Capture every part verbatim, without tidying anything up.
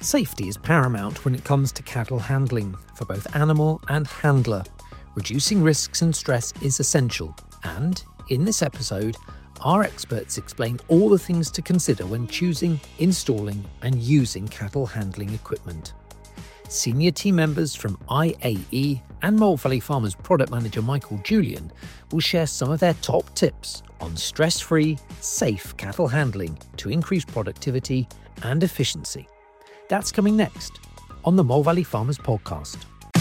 Safety is paramount when it comes to cattle handling for both animal and handler. Reducing risks and stress is essential, and in this episode, our experts explain all the things to consider when choosing, installing and using cattle handling equipment. Senior team members from I A E and Mole Valley Farmers product manager Michael Julian will share some of their top tips on stress-free, safe cattle handling to increase productivity and efficiency. That's coming next on the Mole Valley Farmers podcast.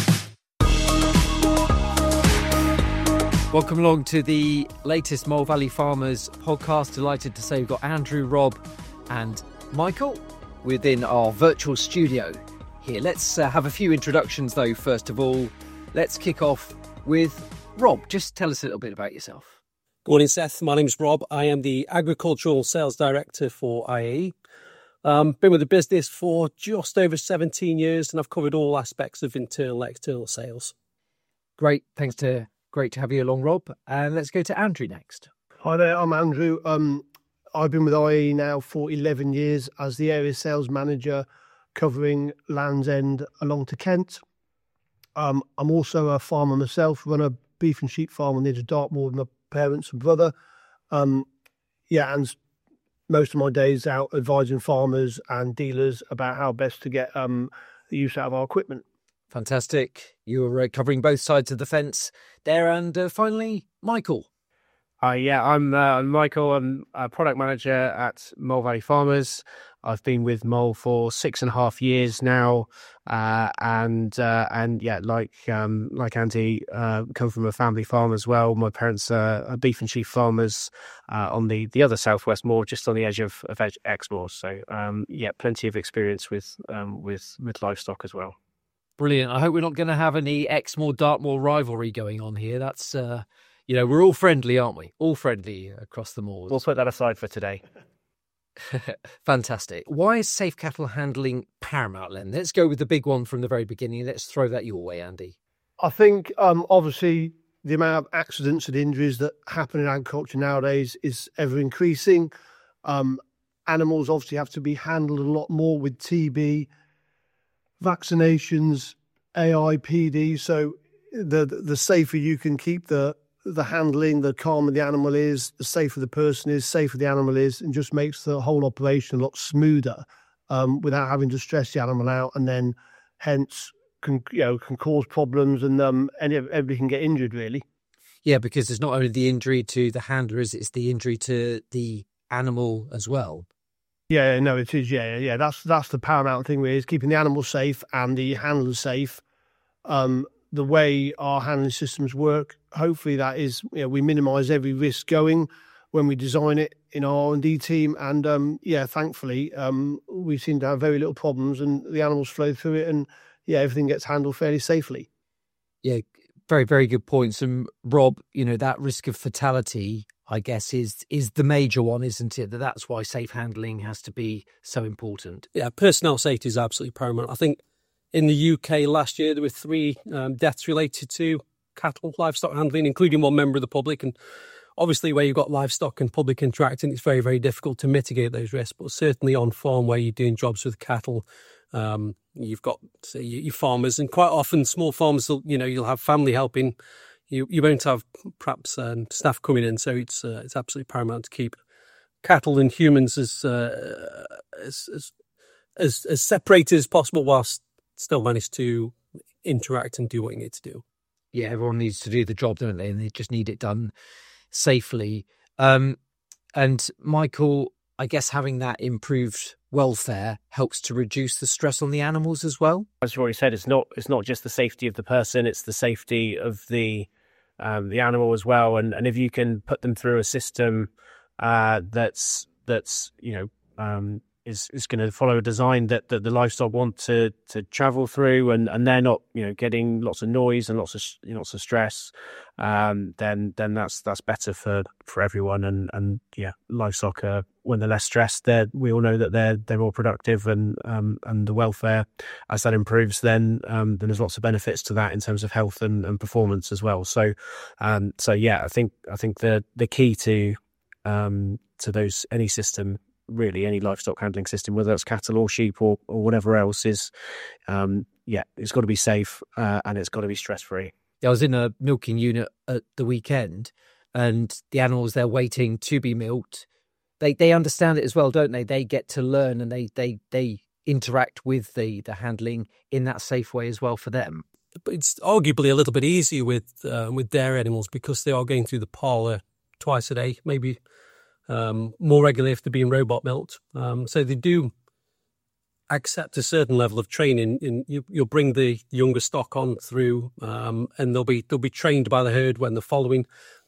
Welcome along to the latest Mole Valley Farmers podcast. Delighted to say we've got Andrew, Rob and Michael within our virtual studio here. Let's uh, have a few introductions though. First of all, let's kick off with Rob. Just tell us a little bit about yourself. Good morning, Seth. My name's Rob. I am the Agricultural Sales Director for I A E. Um, been with the business for just over seventeen years, and I've covered all aspects of internal and external sales. Great. Thanks to great to have you along, Rob. And let's go to Andrew next. Hi there, I'm Andrew. Um, I've been with I A E now for eleven years as the area sales manager covering Land's End along to Kent. Um, I'm also a farmer myself, run a beef and sheep farm near to Dartmoor with my parents and brother. Um, yeah, and most of my days out advising farmers and dealers about how best to get um, the use out of our equipment. Fantastic. You're uh, covering both sides of the fence there. And uh, finally, Michael. Hi, yeah, I'm uh, Michael. I'm a product manager at Mole Valley Farmers. I've been with Mole for six and a half years now, uh, and uh, and yeah, like um, like Andy, uh, come from a family farm as well. My parents are, are beef and sheep farmers uh, on the, the other southwest moor, just on the edge of, of Exmoor. So um, yeah, plenty of experience with um, with with livestock as well. Brilliant. I hope we're not going to have any Exmoor Dartmoor rivalry going on here. That's uh, you know, we're all friendly, aren't we? All friendly across the moors. We'll put that aside for today. Fantastic. Why is safe cattle handling paramount then? Let's go with the big one from the very beginning. Let's throw that your way, Andy. I think um, obviously the amount of accidents and injuries that happen in agriculture nowadays is ever increasing. Um, animals obviously have to be handled a lot more with T B, vaccinations, A I P D. So the the safer you can keep the the handling, the calmer the animal is, the safer the person is, safer the animal is, and just makes the whole operation a lot smoother um, without having to stress the animal out, and then hence can you know can cause problems, and um, any everybody can get injured really. Yeah, because it's not only the injury to the handler, is it's the injury to the animal as well. Yeah, no, it is. Yeah, yeah, that's that's the paramount thing. Really, is keeping the animal safe and the handler safe. Um, the way our handling systems work, hopefully that is, you know, we minimise every risk going when we design it in our R and D team. And um, yeah, thankfully, um, we seem to have very little problems, and the animals flow through it, and yeah, everything gets handled fairly safely. Yeah, very, very good points. And Rob, you know, that risk of fatality, I guess, is is the major one, isn't it? That that's why safe handling has to be so important. Yeah, personnel safety is absolutely paramount. I think in the U K last year, there were three um, deaths related to cattle, livestock handling, including one member of the public. And obviously where you've got livestock and public interacting, it's very, very difficult to mitigate those risks. But certainly on farm where you're doing jobs with cattle, um, you've got, say, your farmers, and quite often small farms, you know, you'll have family helping. You you won't have perhaps um, staff coming in. So it's uh, it's absolutely paramount to keep cattle and humans as, uh, as, as, as, as separated as possible, whilst still manage to interact and do what you need to do. Yeah, everyone needs to do the job, don't they? And they just need it done safely. Um, and Michael, I guess having that improved welfare helps to reduce the stress on the animals as well. As you already said, it's not it's not just the safety of the person; it's the safety of the um, the animal as well. And and if you can put them through a system uh, that's that's you know. Um, is is going to follow a design that, that the livestock want to to travel through, and, and they're not, you know, getting lots of noise and lots of you know, lots of stress, um, then then that's that's better for, for everyone. And, and yeah, livestock uh, when they're less stressed, they we all know that they're they're more productive, and um and the welfare as that improves, then um then there's lots of benefits to that in terms of health and, and performance as well. So um so yeah, I think I think the the key to um to those any system really any livestock handling system, whether it's cattle or sheep or, or whatever else, is um, yeah, it's got to be safe uh, and it's got to be stress free. I was in a milking unit at the weekend, and the animals they're waiting to be milked, they they understand it as well, don't they? They get to learn, and they they they interact with the the handling in that safe way as well for them. But it's arguably a little bit easier with uh, with dairy animals because they are going through the parlour twice a day, maybe um, more regularly if they're being robot milked. Um, so they do accept a certain level of training. In you, you'll bring the younger stock on through, um, and they'll be they'll be trained by the herd when they're following.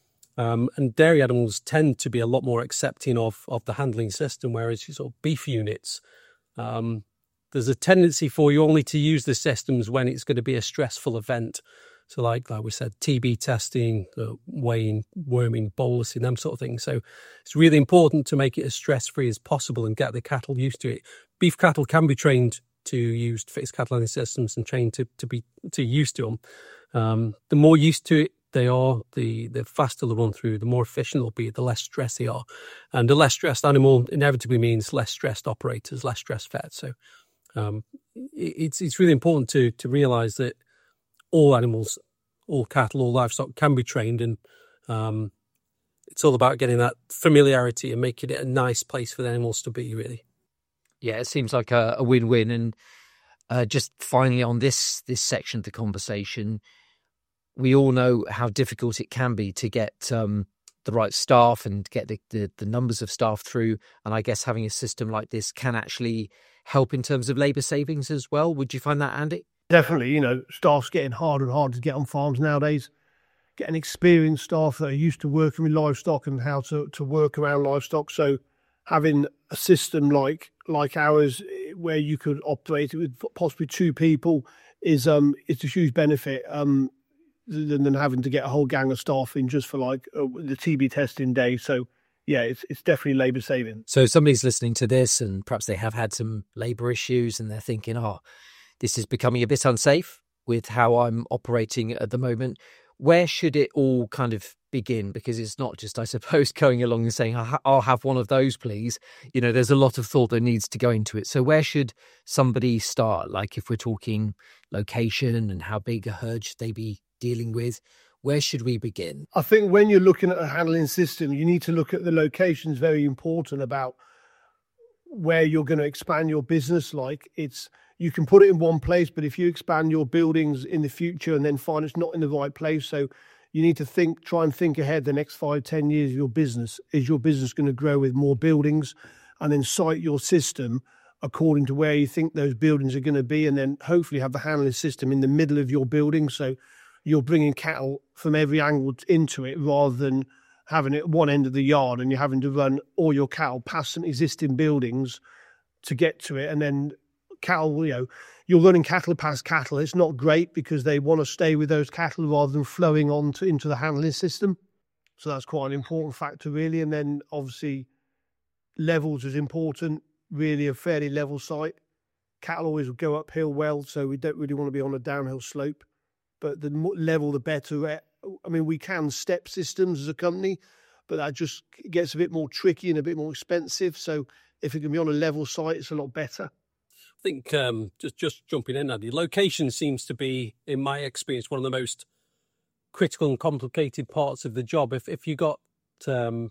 Um, and dairy animals tend to be a lot more accepting of of the handling system, whereas you sort of beef units, um, there's a tendency for you only to use the systems when it's going to be a stressful event. So, like like we said, T B testing, uh, weighing, worming, bolusing, them sort of things. So, it's really important to make it as stress free as possible and get the cattle used to it. Beef cattle can be trained to use fixed cattle handling systems and trained to to be to used to them. Um, the more used to it they are, the the faster they'll run through, the more efficient they'll be, the less stress they are, and the less stressed animal inevitably means less stressed operators, less stressed vets. So, um, it, it's it's really important to to realise that all animals, all cattle, all livestock can be trained, and um, it's all about getting that familiarity and making it a nice place for the animals to be, really. Yeah, it seems like a, a win-win. And uh, just finally on this this section of the conversation, we all know how difficult it can be to get um, the right staff and get the, the, the numbers of staff through. And I guess having a system like this can actually help in terms of labour savings as well. Would you find that, Andy? Definitely, you know, staff's getting harder and harder to get on farms nowadays. Getting experienced staff that are used to working with livestock and how to, to work around livestock. So having a system like like ours, where you could operate it with possibly two people, is um it's a huge benefit. Um, than, than having to get a whole gang of staff in just for like uh, the T B testing day. So yeah, it's it's definitely labour saving. So somebody's listening to this and perhaps they have had some labour issues and they're thinking, oh, this is becoming a bit unsafe with how I'm operating at the moment. Where should it all kind of begin? Because it's not just, I suppose, going along and saying, I'll have one of those, please. You know, there's a lot of thought that needs to go into it. So where should somebody start? Like if we're talking location and how big a herd should they be dealing with, where should we begin? I think when you're looking at a handling system, you need to look at the locations. Very important about where you're going to expand your business. Like it's, you can put it in one place, but if you expand your buildings in the future and then find it's not in the right place, so you need to think, try and think ahead the next five, ten years of your business. Is your business going to grow with more buildings? And then site your system according to where you think those buildings are going to be, and then hopefully have the handling system in the middle of your building, so you're bringing cattle from every angle into it rather than having it at one end of the yard and you're having to run all your cattle past some existing buildings to get to it. And then cattle, you know, you're running cattle past cattle. It's not great because they want to stay with those cattle rather than flowing on to, into the handling system. So that's quite an important factor, really. And then obviously levels is important, really a fairly level site. Cattle always go uphill well, so we don't really want to be on a downhill slope. But the more level, the better. I mean, we can step systems as a company, but that just gets a bit more tricky and a bit more expensive. So if it can be on a level site, it's a lot better. I think um, just just jumping in, Andy, location seems to be, in my experience, one of the most critical and complicated parts of the job. If if you got um,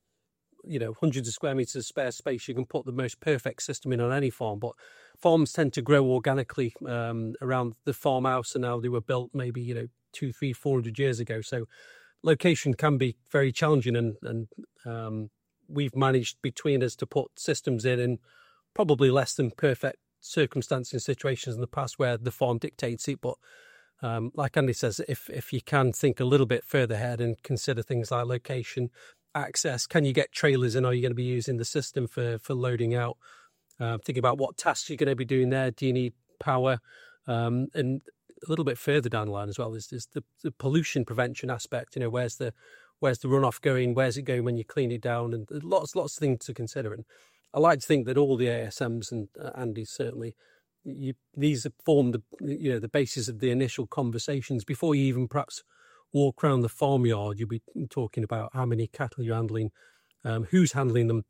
you know hundreds of square meters of spare space, you can put the most perfect system in on any farm. But farms tend to grow organically um, around the farmhouse, and now they were built maybe you know two, three, four hundred years ago. So location can be very challenging, and and um, we've managed between us to put systems in in probably less than perfect circumstances and situations in the past where the farm dictates it. But um, like Andy says, if if you can think a little bit further ahead and consider things like location, access, can you get trailers in? Are you going to be using the system for for loading out? Uh, think about what tasks you're going to be doing there. Do you need power? Um, and a little bit further down the line as well is, is the, the pollution prevention aspect. You know, where's the where's the runoff going? Where's it going when you clean it down? And lots lots of things to consider. And I like to think that all the A S Ms and uh, Andy certainly, you, these have formed the you know the basis of the initial conversations before you even perhaps walk around the farmyard. You'll be talking about how many cattle you're handling, um, who's handling them,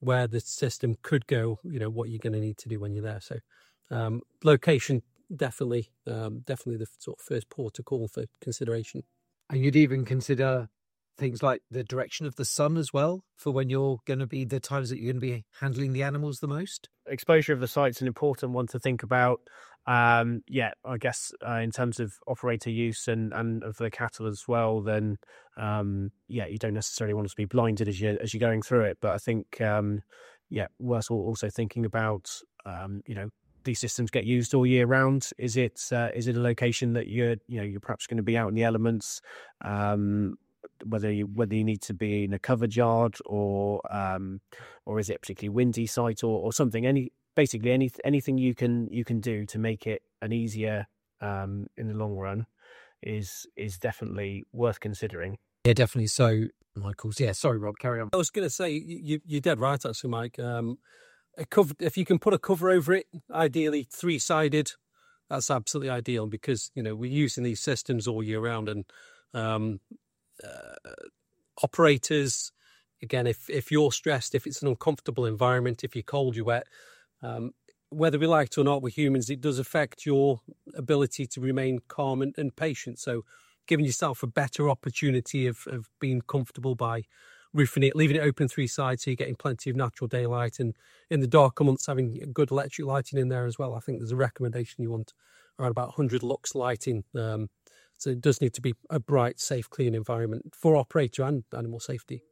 where the system could go, you know, what you're going to need to do when you're there. So um, location, definitely, um, definitely the sort of first port of call for consideration. And you'd even consider things like the direction of the sun as well for when you're going to be the times that you're going to be handling the animals the most? Exposure of the site's an important one to think about. Um, yeah, I guess uh, in terms of operator use and, and of the cattle as well, then um, yeah, you don't necessarily want to be blinded as you as you're going through it. But I think um, yeah, worth also thinking about um, you know, these systems get used all year round. Is it uh, is it a location that you're you know you're perhaps going to be out in the elements? Um, whether you whether you need to be in a covered yard or um, or is it a particularly windy site or, or something? Any basically any anything you can you can do to make it an easier um, in the long run is is definitely worth considering. Yeah, definitely. So, Michael's yeah. Sorry, Rob, carry on. I was going to say you you're dead right, actually, Mike. Um, a cover, if you can put a cover over it, ideally three sided, that's absolutely ideal because you know we're using these systems all year round and. Um, Uh, operators, again, if if you're stressed, if it's an uncomfortable environment, if you're cold, you're wet, um, whether we like it or not, we're humans, it does affect your ability to remain calm and, and patient. So giving yourself a better opportunity of, of being comfortable by roofing it, leaving it open three sides so you're getting plenty of natural daylight, and in the darker months having good electric lighting in there as well. I think there's a recommendation you want around about one hundred lux lighting. Um, So it does need to be a bright, safe, clean environment for operator and animal safety.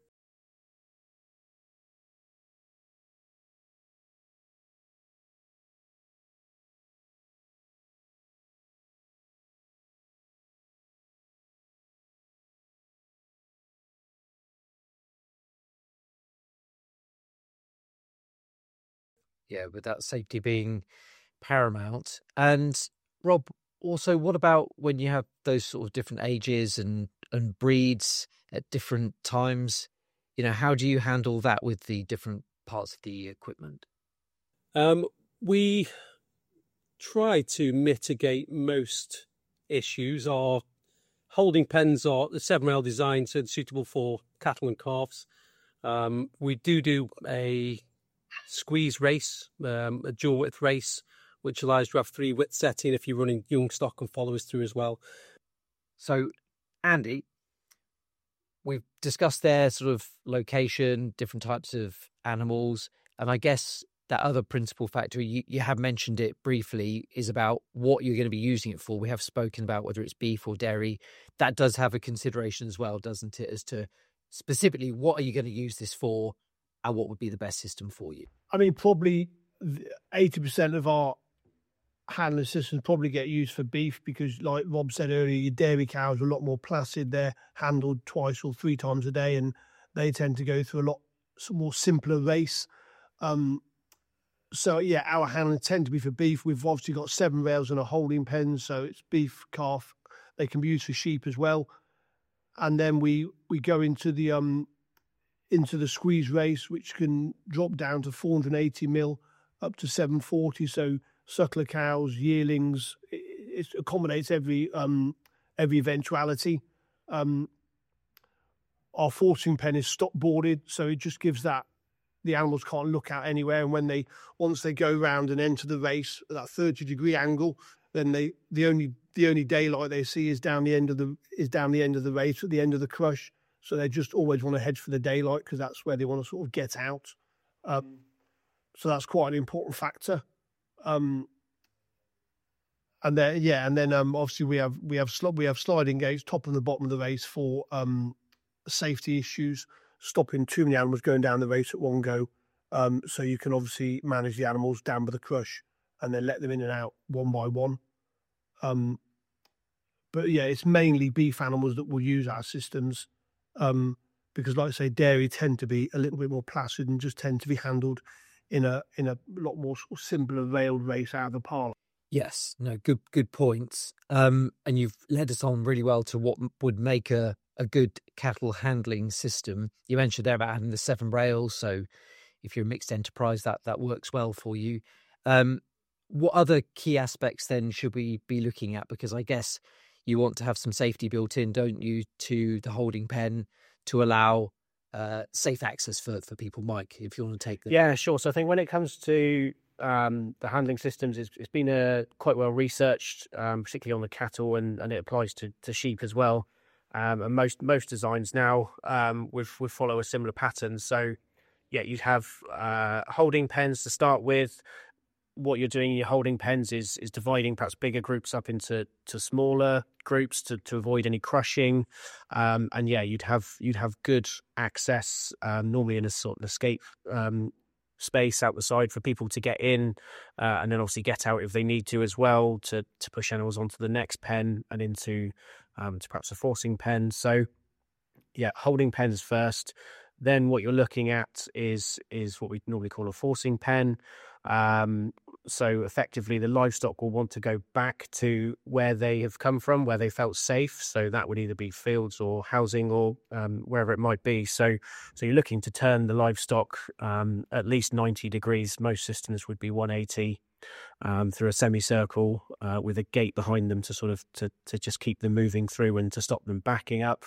Yeah, with that safety being paramount. And Rob, also, what about when you have those sort of different ages and, and breeds at different times? You know, how do you handle that with the different parts of the equipment? Um, we try to mitigate most issues. Our holding pens are the seven rail design, so they're suitable for cattle and calves. Um, we do do a squeeze race, um, a dual width race, which allows you to have three width setting if you're running young stock and followers through as well. So, Andy, we've discussed their sort of location, different types of animals, and I guess that other principal factor, you, you have mentioned it briefly, is about what you're going to be using it for. We have spoken about whether it's beef or dairy. That does have a consideration as well, doesn't it, as to specifically what are you going to use this for and what would be the best system for you? I mean, probably eighty percent of our handling systems probably get used for beef because, like Rob said earlier, your dairy cows are a lot more placid. They're handled twice or three times a day, and they tend to go through a lot more simpler race. Um, so, yeah, our handling tend to be for beef. We've obviously got seven rails and a holding pen, so it's beef, calf. They can be used for sheep as well. And then we, we go into the um into the squeeze race, which can drop down to four hundred eighty mil up to seven forty. So suckler cows, yearlings, it, it accommodates every um every eventuality. Um, our forcing pen is stop boarded, so it just gives that the animals can't look out anywhere. And when they once they go round and enter the race at that thirty degree angle, then they the only the only daylight they see is down the end of the is down the end of the race at the end of the crush. So they just always want to head for the daylight because that's where they want to sort of get out. Um, so that's quite an important factor. Um, and then yeah, and then um, obviously we have we have sl- we have sliding gates top and the bottom of the race for um, safety issues, stopping too many animals going down the race at one go. Um, so you can obviously manage the animals down by the crush and then let them in and out one by one. Um, but yeah, it's mainly beef animals that will use our systems. Um, because, like I say, dairy tend to be a little bit more placid and just tend to be handled in a in a lot more sort of simpler railed race out of the parlour. Yes, no, good good points. Um, and you've led us on really well to what would make a, a good cattle handling system. You mentioned there about having the seven rails, so if you're a mixed enterprise, that that works well for you. Um, what other key aspects then should we be looking at? Because I guess you want to have some safety built in, don't you, to the holding pen to allow uh, safe access for, for people. Mike, if you want to take the... Yeah, sure. So I think when it comes to um, the handling systems, it's, it's been uh, quite well researched, um, particularly on the cattle, and, and it applies to, to sheep as well. Um, and most most designs now um, would, would follow a similar pattern. So, yeah, you'd have uh, holding pens to start with. What you're doing in your holding pens is is dividing perhaps bigger groups up into to smaller groups to, to avoid any crushing. Um, and yeah, you'd have you'd have good access, um, normally in a sort of escape um, space out the side for people to get in, uh, and then obviously get out if they need to as well, to to push animals onto the next pen and into um, to perhaps a forcing pen. So yeah, holding pens first. Then what you're looking at is is what we normally call a forcing pen. Um, so effectively, the livestock will want to go back to where they have come from, where they felt safe. So that would either be fields or housing or um, wherever it might be. So so you're looking to turn the livestock um, at least ninety degrees. Most systems would be one eighty um, through a semicircle uh, with a gate behind them to sort of to to just keep them moving through and to stop them backing up.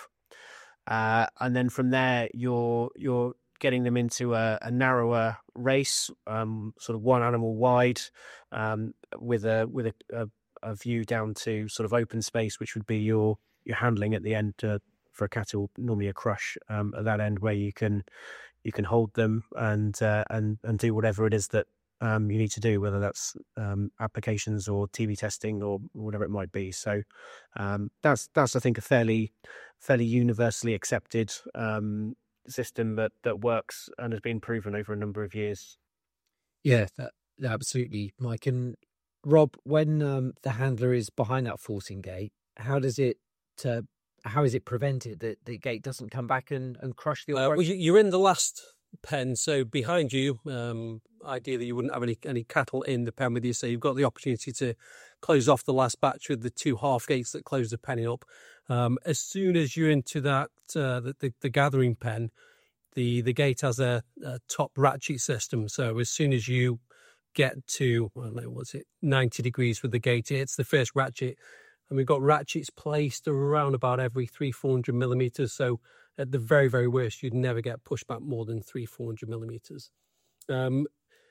Uh, and then from there, you're you're getting them into a, a narrower race, um, sort of one animal wide, um, with a with a, a, a view down to sort of open space, which would be your your handling at the end uh, for a cattle, normally a crush um, at that end, where you can you can hold them and uh, and and do whatever it is that um, you need to do, whether that's um, applications or T V testing or whatever it might be. So um, that's that's I think a fairly fairly universally accepted um, system that that works and has been proven over a number of years. Yeah, that, absolutely, Mike. And Rob, when um, the handler is behind that forcing gate, how does it uh, how is it prevented that the gate doesn't come back and, and crush the uh, operation? well, you're in the last pen, so behind you, um, ideally you wouldn't have any any cattle in the pen with you, so you've got the opportunity to close off the last batch with the two half gates that close the penny up. Um, as soon as you're into that uh, the, the the gathering pen, the the gate has a, a top ratchet system. So as soon as you get to, I don't know, what's it, ninety degrees with the gate, it's the first ratchet, and we've got ratchets placed around about every three four hundred millimeters. So at the very very worst, you'd never get pushed back more than three four hundred millimeters. Um,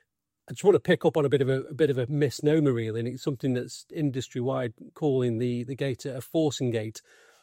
I just want to pick up on a bit of a, a bit of a misnomer, really, and it's something that's industry wide, calling the the gate a forcing gate.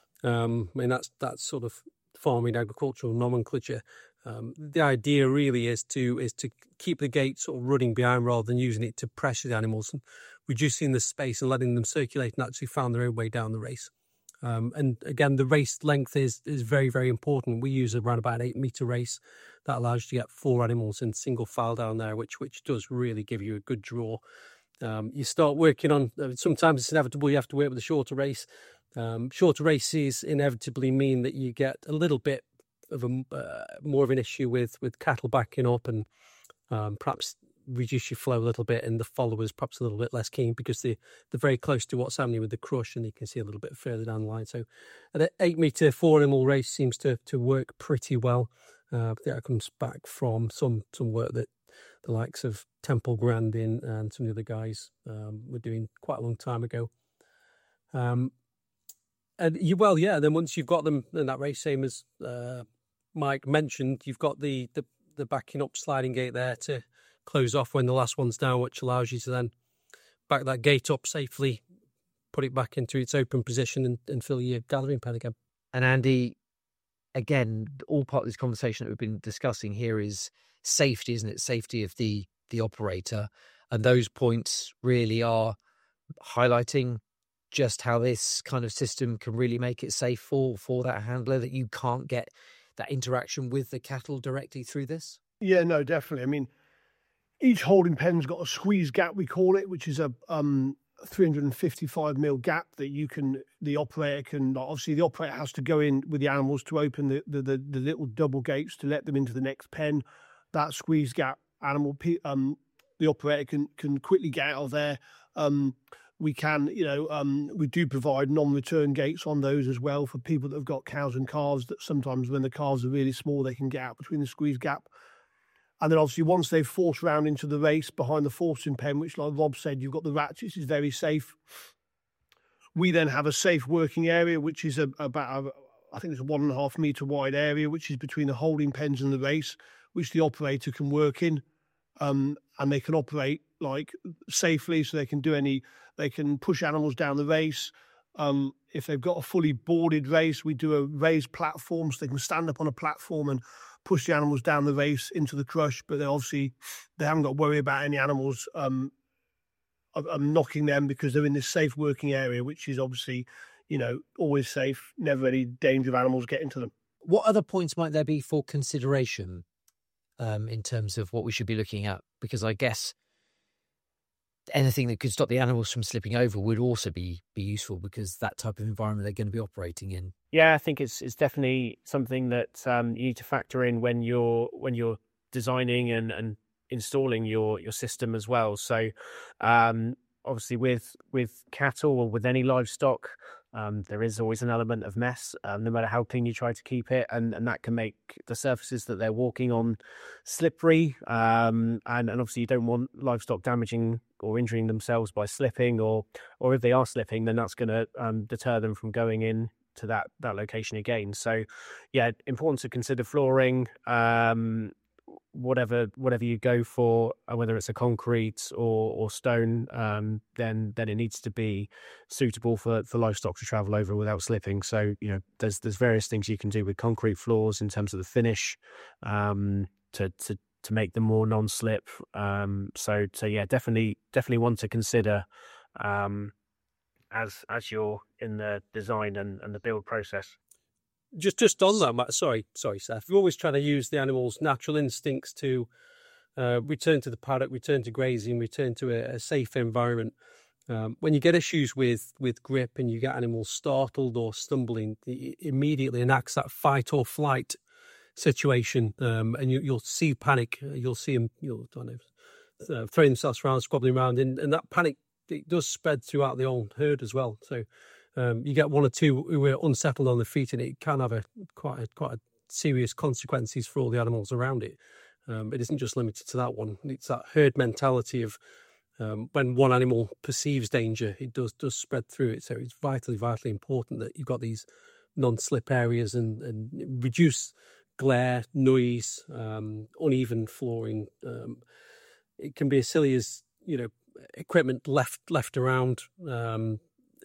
Um, I mean that's that's sort of farming agricultural nomenclature. Um, the idea really is to is to keep the gate sort of running behind rather than using it to pressure the animals, and reducing the space and letting them circulate and actually find their own way down the race. Um, and again, the race length is is very, very important. We use around about an eight meter race that allows you to get four animals in single file down there, which which does really give you a good draw. Um, you start working on, sometimes it's inevitable you have to work with a shorter race. Um, shorter races inevitably mean that you get a little bit of a uh, more of an issue with with cattle backing up, and um, perhaps reduce your flow a little bit, and the followers perhaps a little bit less keen because they, they're very close to what's happening with the crush, and you can see a little bit further down the line. So an eight metre four animal race seems to to work pretty well. Uh, that comes back from some some work that the likes of Temple Grandin and some of the other guys um, were doing quite a long time ago. Um, and you, well, yeah, then once you've got them in that race, same as uh, Mike mentioned, you've got the, the, the backing up sliding gate there to close off when the last one's down, which allows you to then back that gate up safely, put it back into its open position, and, and fill your gathering pen again. And Andy, again, all part of this conversation that we've been discussing here is safety, isn't it? Safety of the the operator. And those points really are highlighting just how this kind of system can really make it safe for, for that handler, that you can't get that interaction with the cattle directly through this. Yeah, no, definitely. I mean, each holding pen's got a squeeze gap, we call it, which is a um, three hundred fifty-five mil gap that you can, the operator can, obviously the operator has to go in with the animals to open the, the, the, the little double gates to let them into the next pen. That squeeze gap, animal, um, the operator can, can quickly get out of there. Um, we can, you know, um, we do provide non-return gates on those as well for people that have got cows and calves, that sometimes when the calves are really small, they can get out between the squeeze gap. And then obviously once they've forced round into the race behind the forcing pen, which like Rob said, you've got the ratchets, is very safe. We then have a safe working area, which is a, about I think it's a one and a half metre wide area, which is between the holding pens and the race, which the operator can work in. Um, and they can operate like safely, so they can do any, they can push animals down the race. Um, if they've got a fully boarded race, we do a raised platform, so they can stand up on a platform and push the animals down the race into the crush. But they obviously, they haven't got to worry about any animals um, um, knocking them, because they're in this safe working area, which is obviously, you know, always safe, never any danger of animals getting to them. What other points might there be for consideration um, in terms of what we should be looking at? Because I guess anything that could stop the animals from slipping over would also be be useful, because that type of environment they're going to be operating in. Yeah, I think it's it's definitely something that um, you need to factor in when you're when you're designing and, and installing your your system as well. So um, obviously with with cattle or with any livestock, um, there is always an element of mess, um, no matter how clean you try to keep it, and, and that can make the surfaces that they're walking on slippery. Um, and, and obviously you don't want livestock damaging or injuring themselves by slipping, or or if they are slipping, then that's going to um, deter them from going in to that that location again. So yeah, important to consider flooring. Um, whatever whatever you go for, whether it's a concrete or or stone, um then then it needs to be suitable for for livestock to travel over without slipping. So you know, there's there's various things you can do with concrete floors in terms of the finish, um to to to make them more non-slip. Um so so yeah, definitely definitely one to consider um as as you're in the design and, and the build process. Just just on that, Matt, sorry, sorry, Seth. We're always trying to use the animal's natural instincts to uh, return to the paddock, return to grazing, return to a, a safe environment. Um, when you get issues with, with grip and you get animals startled or stumbling, it immediately enacts that fight or flight situation, um, and you, you'll see panic. You'll see them, you'll I don't know, uh, throwing themselves around, squabbling around, and, and that panic, it does spread throughout the whole herd as well. So um, you get one or two who are unsettled on their feet, and it can have a quite a, quite a serious consequences for all the animals around it. Um, it isn't just limited to that one. It's that herd mentality of um, when one animal perceives danger, it does does spread through it. So it's vitally, vitally important that you've got these non-slip areas and, and reduce glare, noise, um, uneven flooring. Um, it can be as silly as, you know, equipment left left around um,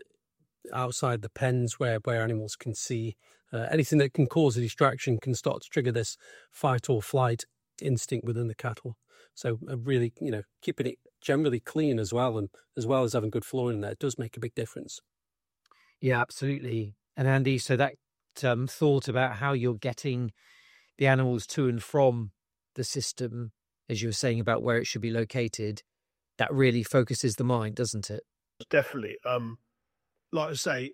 outside the pens where, where animals can see. Uh, anything that can cause a distraction can start to trigger this fight or flight instinct within the cattle. So uh, really, you know, keeping it generally clean as well, and as well as having good flooring in there, it does make a big difference. Yeah, absolutely. And Andy, so that um, thought about how you're getting the animals to and from the system, as you were saying about where it should be located, that really focuses the mind, doesn't it? Definitely. Um, like I say,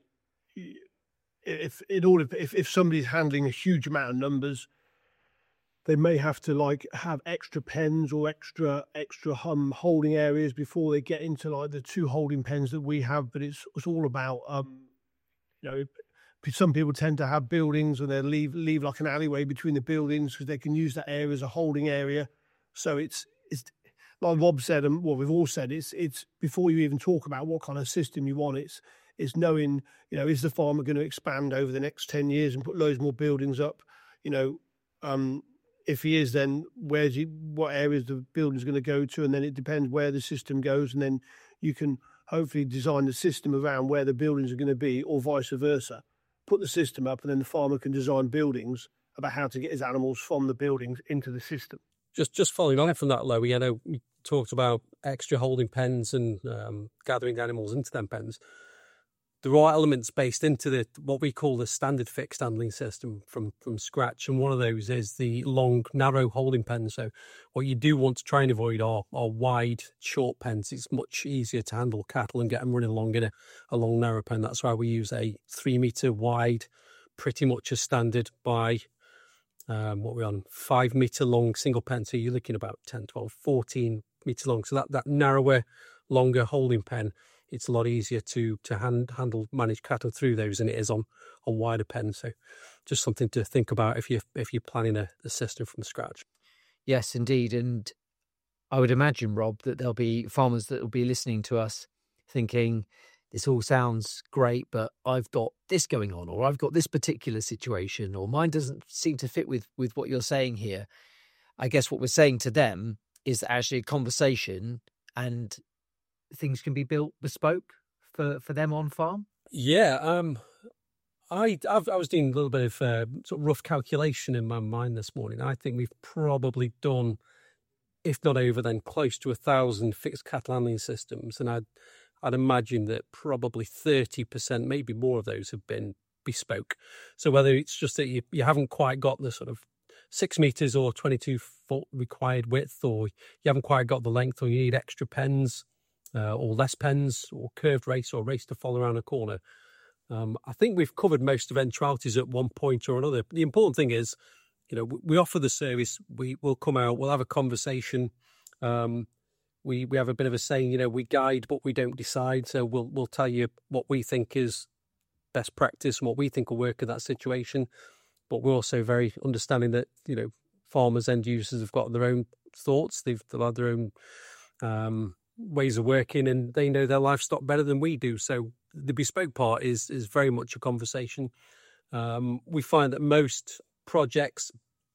if in order if, if somebody's handling a huge amount of numbers, they may have to like have extra pens or extra extra hum holding areas before they get into like the two holding pens that we have. But it's it's all about um, you know, some people tend to have buildings and they leave leave like an alleyway between the buildings because they can use that area as a holding area. So it's it's like Rob said, and what we've all said, it's it's before you even talk about what kind of system you want, it's it's knowing, you know, is the farmer going to expand over the next ten years and put loads more buildings up? You know, um, if he is, then where's he, what areas the building's going to go to, and then it depends where the system goes, and then you can hopefully design the system around where the buildings are going to be, or vice versa. Put the system up, and then the farmer can design buildings about how to get his animals from the buildings into the system. Just just following on from that, Louis, I know we talked about extra holding pens and um, gathering animals into them pens. There are elements based into the what we call the standard fixed handling system from, from scratch, and one of those is the long, narrow holding pens. So what you do want to try and avoid are, are wide, short pens. It's much easier to handle cattle and get them running along in a, a long, narrow pen. That's why we use a three-metre wide, pretty much as standard by um, what we're on, five-metre long single pen. So you're looking about ten, twelve, fourteen metre long. So that, that narrower, longer holding pen, it's a lot easier to to hand, handle, manage cattle through those than it is on, on wider pens. So just something to think about if you're, if you're planning a, a system from scratch. Yes, indeed. And I would imagine, Rob, that there'll be farmers that will be listening to us thinking, this all sounds great, but I've got this going on, or I've got this particular situation, or mine doesn't seem to fit with, with what you're saying here. I guess what we're saying to them is that actually a conversation and things can be built bespoke for, for them on farm. Yeah, um, I I've, I was doing a little bit of uh, sort of rough calculation in my mind this morning. I think we've probably done, if not over, then close to a thousand fixed cattle handling systems, and I'd I'd imagine that probably thirty percent, maybe more of those have been bespoke. So whether it's just that you, you haven't quite got the sort of six meters or twenty-two foot required width, or you haven't quite got the length, or you need extra pens, uh, or less pens, or curved race, or race to follow around a corner. Um, I think we've covered most eventualities at one point or another. The important thing is, you know, we, we offer the service, we will come out, we'll have a conversation, um, We we have a bit of a saying, you know, we guide, but we don't decide. So we'll we'll tell you what we think is best practice and what we think will work in that situation. But we're also very understanding that, you know, farmers, end users have got their own thoughts. They've, they've had their own um, ways of working, and they know their livestock better than we do. So the bespoke part is is very much a conversation. Um, we find that most projects,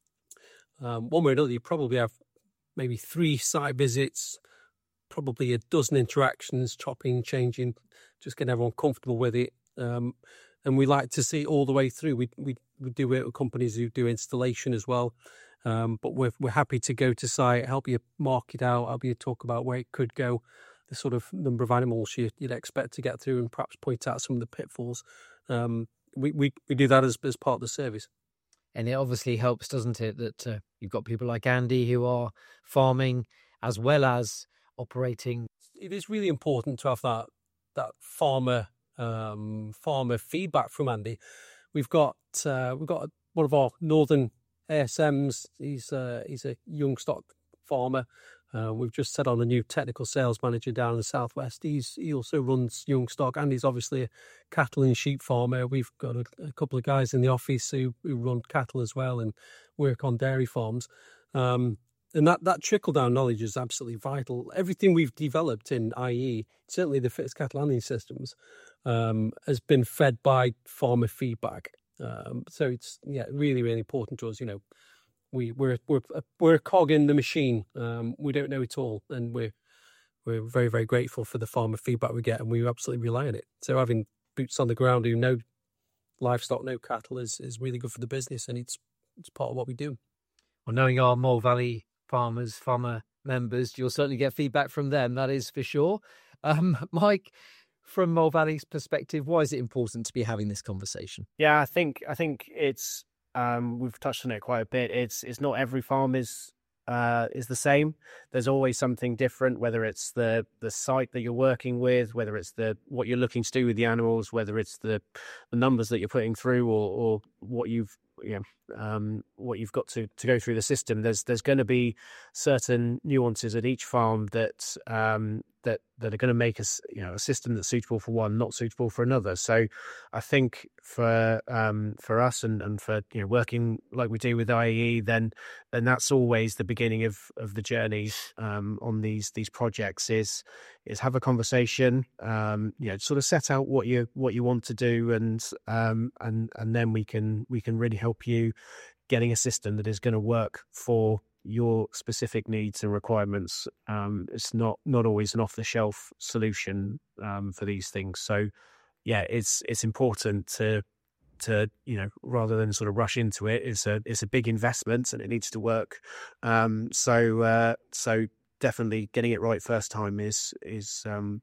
um, one way or another, you probably have maybe three site visits, probably a dozen interactions, chopping, changing, just getting everyone comfortable with it. Um, and we like to see it all the way through. We we, we do it with companies who do installation as well. Um, but we're we're happy to go to site, help you mark it out, help you talk about where it could go, the sort of number of animals you, you'd expect to get through, and perhaps point out some of the pitfalls. Um, we, we, we do that as, as part of the service. And it obviously helps, doesn't it, that uh, you've got people like Andy who are farming as well as operating. It is really important to have that that farmer um, farmer feedback from Andy. We've got uh, we've got one of our northern A S Ms. He's uh, he's a young stock farmer. Uh, we've just set on a new technical sales manager down in the southwest. He's he also runs young stock, and he's obviously a cattle and sheep farmer. We've got a, a couple of guys in the office who, who run cattle as well and work on dairy farms. Um, and that, that trickle-down knowledge is absolutely vital. Everything we've developed in I E, certainly the fixed cattle handling systems, um, has been fed by farmer feedback. Um, so it's yeah really, really important to us, you know. We, we're we're we're a cog in the machine. Um, we don't know it all, and we're we're very very grateful for the farmer feedback we get, and we absolutely rely on it. So having boots on the ground who know livestock, know cattle is, is really good for the business, and it's it's part of what we do. Well, knowing our Mole Valley farmers, farmer members, you'll certainly get feedback from them. That is for sure. Um, Mike, from Mole Valley's perspective, why is it important to be having this conversation? Yeah, I think I think it's. Um, we've touched on it quite a bit. It's it's not every farm is uh, is the same. There's always something different, whether it's the the site that you're working with, whether it's the what you're looking to do with the animals, whether it's the, the numbers that you're putting through, or, or what you've you know um, what you've got to, to go through the system. There's there's going to be certain nuances at each farm that um, that that are going to make us you know a system that's suitable for one, not suitable for another. So I think for um, for us and, and for you know working like we do with I E, then then that's always the beginning of, of the journey um, on these these projects. Is is have a conversation, um, you know, sort of set out what you what you want to do, and um, and and then we can we can really help you getting a system that is going to work for your specific needs and requirements. Um, it's not not always an off the shelf solution um, for these things. So yeah, it's it's important to to you know rather than sort of rush into it. It's a it's a big investment and it needs to work. Um, so uh, so definitely getting it right first time is is um,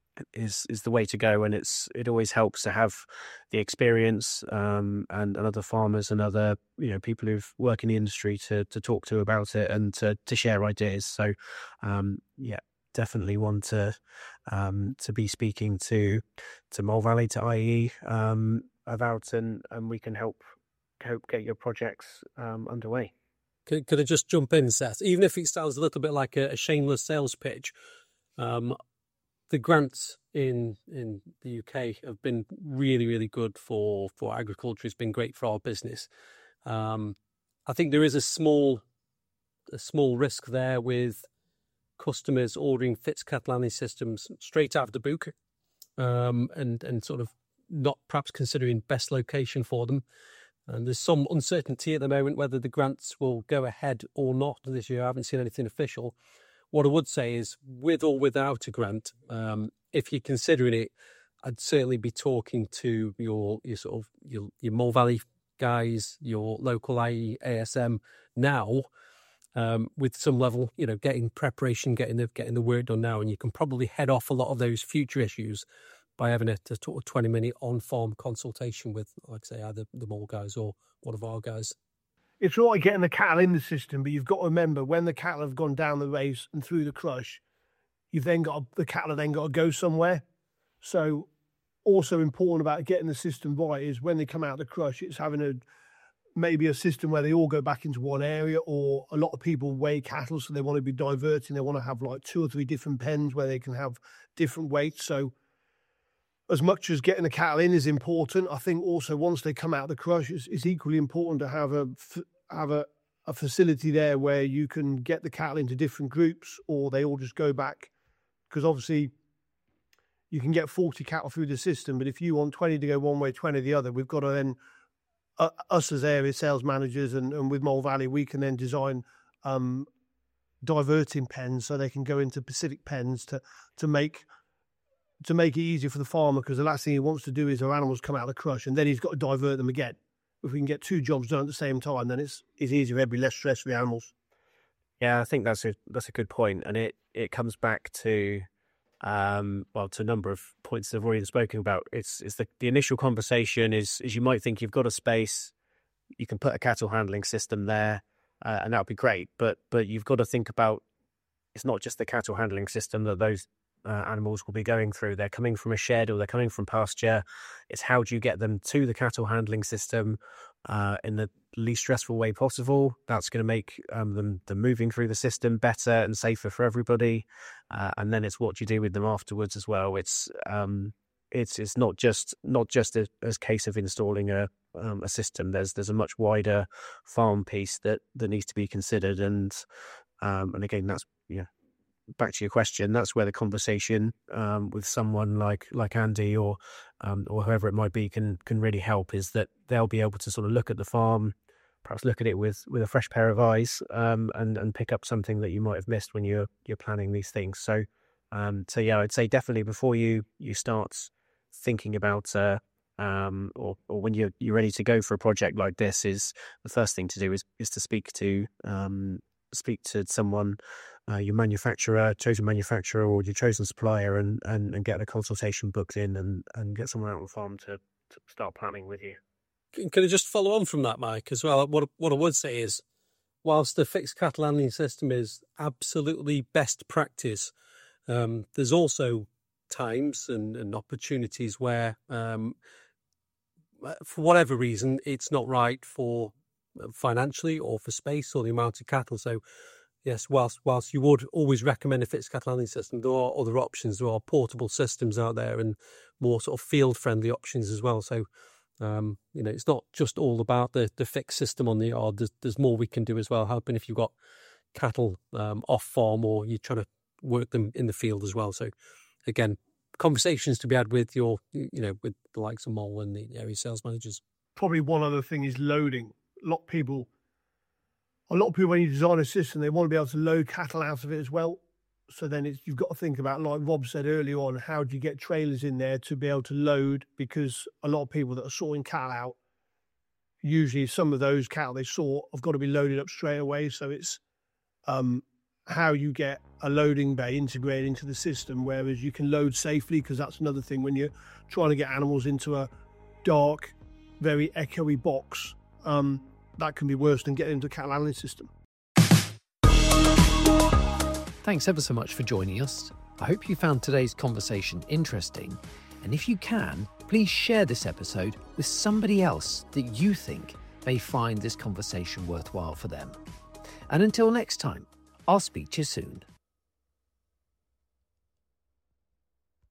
is is the way to go, and it's it always helps to have the experience um, and, and other farmers and other you know people who've worked in the industry to to talk to about it and to to share ideas. So um, yeah, definitely want to um, to be speaking to to Mole Valley, to I E um, about, and and we can help help get your projects um, underway. Could, could I just jump in, Seth? Even if it sounds a little bit like a, a shameless sales pitch, um, the grants in in the U K have been really, really good for, for agriculture. It's been great for our business. Um, I think there is a small a small risk there with customers ordering fixed cattle handling systems straight out of the book. um, and, and sort of not perhaps considering best location for them. And there's some uncertainty at the moment whether the grants will go ahead or not this year. I haven't seen anything official. What I would say is, with or without a grant, um, if you're considering it, I'd certainly be talking to your your sort of your, your Mole Valley guys, your local I E A S M now, um, with some level, you know, getting preparation, getting the getting the work done now, and you can probably head off a lot of those future issues by having a, a sort of twenty minute on farm consultation with, like I say, either the Mole guys or one of our guys. It's all right getting the cattle in the system, but you've got to remember when the cattle have gone down the race and through the crush, you've then got to, the cattle have then got to go somewhere. So also important about getting the system right is when they come out of the crush, it's having a maybe a system where they all go back into one area, or a lot of people weigh cattle, so they want to be diverting. They want to have like two or three different pens where they can have different weights. So as much as getting the cattle in is important, I think also once they come out of the crush, it's, it's equally important to have a have a, a facility there where you can get the cattle into different groups, or they all just go back. Because obviously you can get forty cattle through the system, but if you want twenty to go one way, twenty the other, we've got to then, uh, us as area sales managers and, and with Mole Valley, we can then design um, diverting pens so they can go into Pacific pens to to make to make it easier for the farmer, because the last thing he wants to do is our animals come out of the crush and then he's got to divert them again. If we can get two jobs done at the same time, then it's it's easier, it'll be less stress for the animals. Yeah, I think that's a that's a good point, and it it comes back to um well to a number of points that I've already spoken about. It's it's the, the initial conversation is is you might think you've got a space, you can put a cattle handling system there, uh, and that would be great, but but you've got to think about, it's not just the cattle handling system that those Uh, animals will be going through. They're coming from a shed or they're coming from pasture. It's how do you get them to the cattle handling system uh, in the least stressful way possible. That's going to make um, them, them moving through the system better and safer for everybody. Uh, and then it's what you do with them afterwards as well. It's um, it's it's not just not just a, a case of installing a um, a system. There's there's a much wider farm piece that that needs to be considered. And um, and again, that's yeah. Back to your question, that's where the conversation um, with someone like like Andy or um, or whoever it might be can can really help, is that they'll be able to sort of look at the farm, perhaps look at it with, with a fresh pair of eyes, um, and and pick up something that you might have missed when you're you're planning these things. So um, so yeah, I'd say definitely before you you start thinking about uh, um, or or when you're you're ready to go for a project like this, is the first thing to do is is to speak to um, speak to someone. Uh, your manufacturer, chosen manufacturer, or your chosen supplier, and, and, and get a consultation booked in, and, and get someone out on the farm to, to start planning with you. Can, can I just follow on from that, Mike, as well? What what I would say is, whilst the fixed cattle handling system is absolutely best practice, um, there's also times and, and opportunities where, um, for whatever reason, it's not right for financially or for space or the amount of cattle. So yes, whilst whilst you would always recommend a fixed cattle handling system, there are other options. There are portable systems out there and more sort of field-friendly options as well. So, um, you know, it's not just all about the, the fixed system on the yard. There's, there's more we can do as well, helping if you've got cattle um, off-farm or you're trying to work them in the field as well. So, again, conversations to be had with your, you know, with the likes of Mole and the area sales managers. Probably one other thing is loading. A lot of people... A lot of people, when you design a system, they want to be able to load cattle out of it as well. So then it's, you've got to think about, like Rob said earlier on, how do you get trailers in there to be able to load? Because a lot of people that are sorting cattle out, usually some of those cattle they sort have got to be loaded up straight away. So it's um, how you get a loading bay integrated into the system, whereas you can load safely, because that's another thing. When you're trying to get animals into a dark, very echoey box, um, that can be worse than getting into a cattle handling system. Thanks ever so much for joining us. I hope you found today's conversation interesting. And if you can, please share this episode with somebody else that you think may find this conversation worthwhile for them. And until next time, I'll speak to you soon.